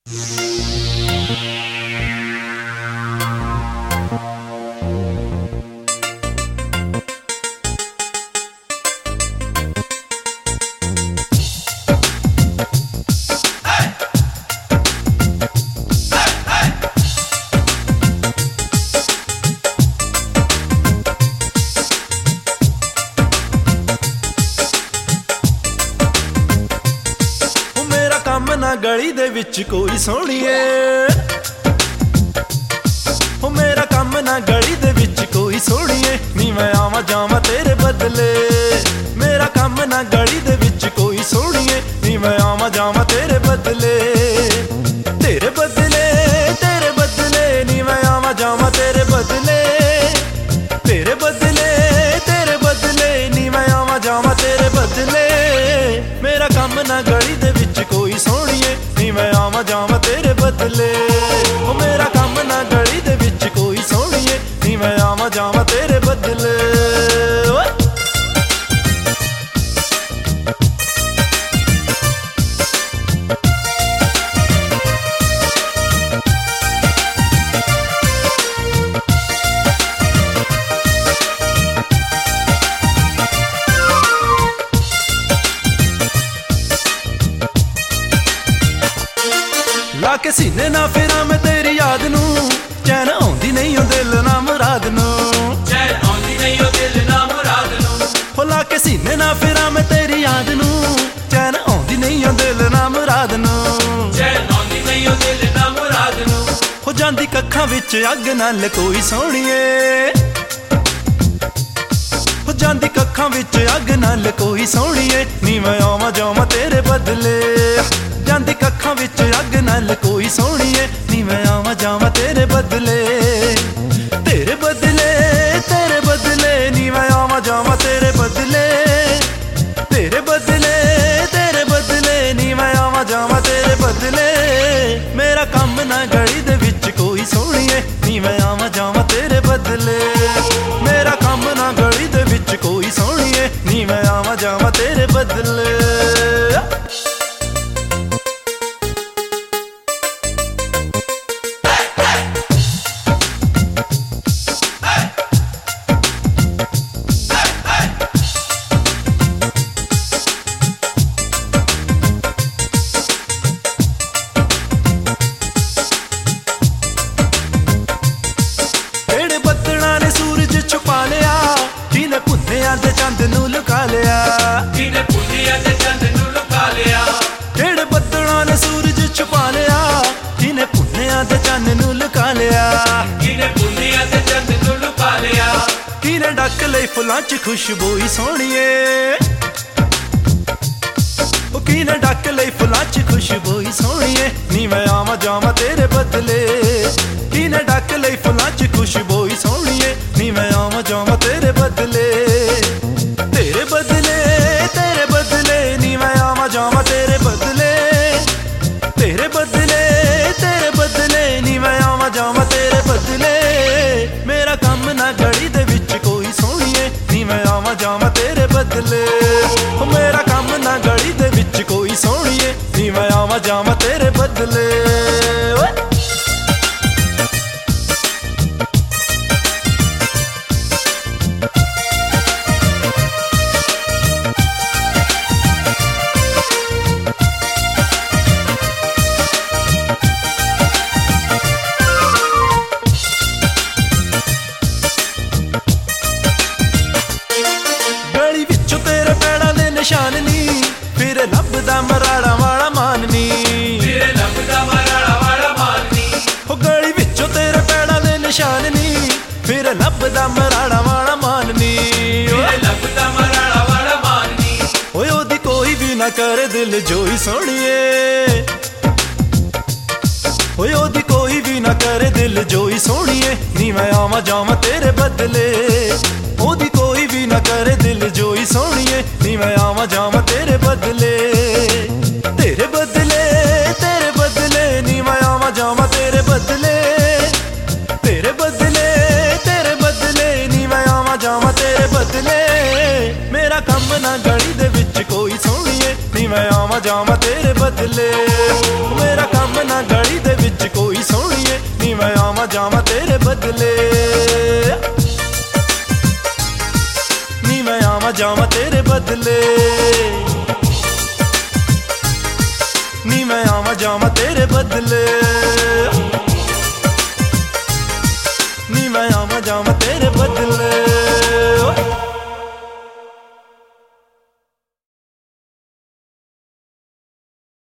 ना गली दे विच कोई सोहणीए, हो मेरा कम ना गली दे विच कोई सोहणीए, नी मैं आवां जावां तेरे बदले। मेरा कम ना गली दे विच कोई सोहणीए, नी मैं आवां जावां तेरे बदले। तेरे बदले तेरे बदले, नी मैं आवां जावां तेरे बदले। तेरे बदले तेरे बदले, नी मैं आवां जावां तेरे बदले। मेरा कम ना गली दे विच कोई सोहणीए, नी मैं आवां जावां तेरे बदले। ओ मेरा कम ना गली दे विच कोई सोहणीए, नी मैं आवां जावां तेरे बदले। लाके सीने ना फिरां मैं तेरी याद नू, चैन आउंदी नहीं ओ दिल ना मुराद नू, चैन आउंदी नहीं ओ दिल ना मुराद नू। हो लाके सीने ना फिरां मैं तेरी याद नू, चैन आउंदी नहीं ओ दिल ना मुराद नू, चैन आउंदी नहीं ओ दिल ना मुराद नू। हो जांदी कक्खां विच अग नाल कोई सोहणीए, हो जांदी कक्खां विच अग नाल कोई सोहणीए, नी मैं आवां जावां तेरे बदले। जांदी कक्खां विच अग नाल कोई सोहणीए, नी मैं आवां जावां तेरे बदले। तेरे बदले तेरे बदले, नी मैं आवां जावां तेरे बदले। तेरे बदले तेरे बदले, नी मैं आवां जावां तेरे बदले। मेरा कम ना गली दे विच कोई सोहणीए, नी मैं आवां जावां तेरे बदले। मेरा कम ना गली दे विच कोई सोहणीए, नी मैं आवां जावां तेरे बदले। ते चंद नू लुका लिया, किने पुनिया ते चंद नू लुका लिया। जेड़े बदलां ने सूरज छुपा लिया, किने पुनिया ते चंद नू लुका लिया। किने पुनिया ते चंद नू लुका लिया। किने ढक लई फुलां च खुशबू सोहणीए, ओ किने ढक लई फुलां च खुशबू सोहणीए, नी मैं आवां जावां तेरे बदले। किने ढक लई फुलां च खुशबू सोहणीए, नी मैं आवां जावां तेरे बदले। तेरे बदले तेरे बदले, नी मैं आवां जावां तेरे बदले। तेरे बदले तेरे बदले, नी मैं आवां जावां तेरे बदले। मेरा कम ना गली दे विच कोई सोहणीए, नी मैं आवां जावां तेरे बदले। ओ मेरा कम ना गली दे विच कोई सोहणीए, नी मैं आवां जावां तेरे बदले। निशान नी फिर लभदा मराड़ा वाला मान नी, फिर लभदा मराड़ा वाला मान नी। हो गली विचों तेरे पैड़ां दे निशान नी, फिर लभदा मराड़ा वाला मान नी। फिर लभदा मराड़ा वाला मान नी। ओए ओदी कोई भी ना करे दिल जोई सोहणीए, ओए ओदी कोई भी ना करे दिल जोई सोहणीए, नी मैं आवां जावां तेरे बदले। ओदी कोई भी ना करे दिल जोई सोहणीए, नी मैं आवां जावां तेरे बदले। तेरे बदले तेरे बदले, नी मैं आवां जावां तेरे बदले। तेरे बदले तेरे बदले, नी मैं आवां जावां तेरे बदले। मेरा कम ना गली दे विच कोई सोहणीए, नी मैं आवां जावां तेरे बदले। मेरा कम ना गली जावा तेरे बदले, नी मैं आवा जावा तेरे बदले, नी मैं आवा जावा तेरे बदले, नी मैं आवा जावा तेरे बदले।